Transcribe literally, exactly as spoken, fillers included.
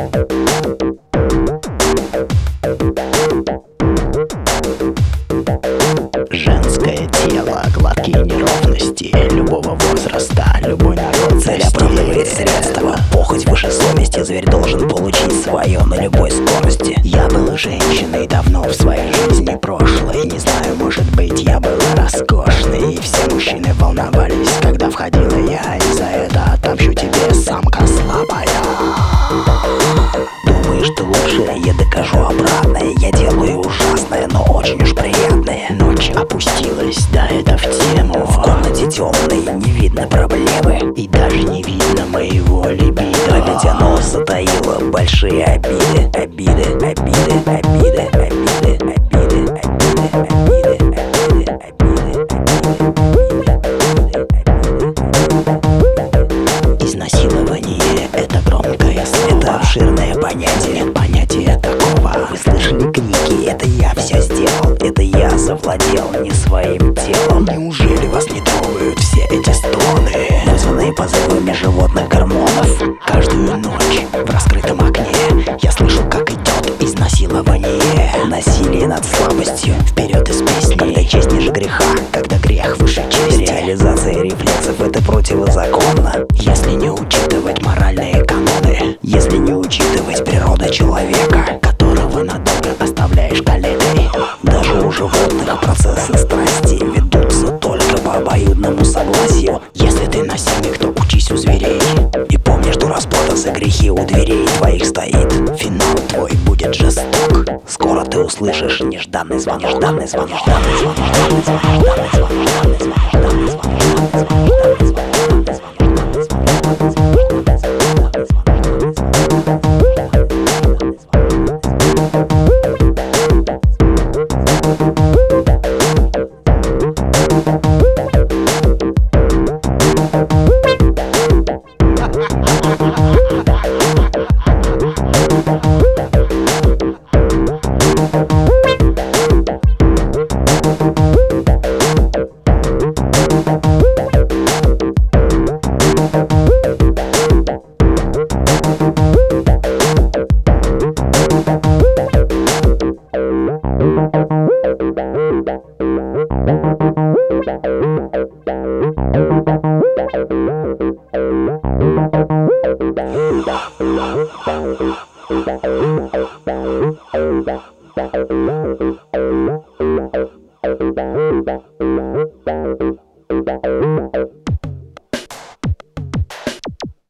Женское тело, гладкие неровности любого возраста, любой народ. Цель оправдывает средства, похоть выше совести. Зверь должен получить свое на любой скорости. Я был женщиной давно в своей жизни прошлой. Не знаю, может быть, я была роскошной. И все мужчины волновались, когда входила я. И за это отомщу тебе, самка слабая. Думаешь, ты лучше, я докажу обратное. Я делаю ужасное, но очень уж приятное. Ночь опустилась, да, это в тему. В комнате темной, не видно проблемы. И даже не видно моего либидо. А ведь оно затаило большие обиды. Обиды, обиды, обиды, обиды, обиды, обиды, обиды, обиды, обиды. Изнасилование — это громкое слово, это обширное понятие. Нет понятия такого. Вы слышали крики? Это я все сделал. Это я завладел не своим телом. Неужели вас не трогают все эти стоны, вызванные позывами животных гормонов? Каждую ночь в раскрытом окне я слышу, как идет изнасилование. Насилие над слабостью, вперед из песни. Когда честь ниже греха, когда грех выше чести. Реализация рефлексов — это противозаконно. Если не учитывать моральные каноны, если не учитывать природу человека, которого надолго оставляешь калекой. Даже у животных процессы страсти ведутся только по обоюдному согласию. Если ты насильник, то учись у зверей. И помни, что расплата за грехи у дверей твоих стоит. Финал твой будет жесток. Скоро ты услышишь нежданный звонок, нежданный звонок, нежданный звонок, нежданный звонок, нежданный звонок, нежданный звонок, нежданный звонок, нежданный звонок, нежданный звонок. Thank you.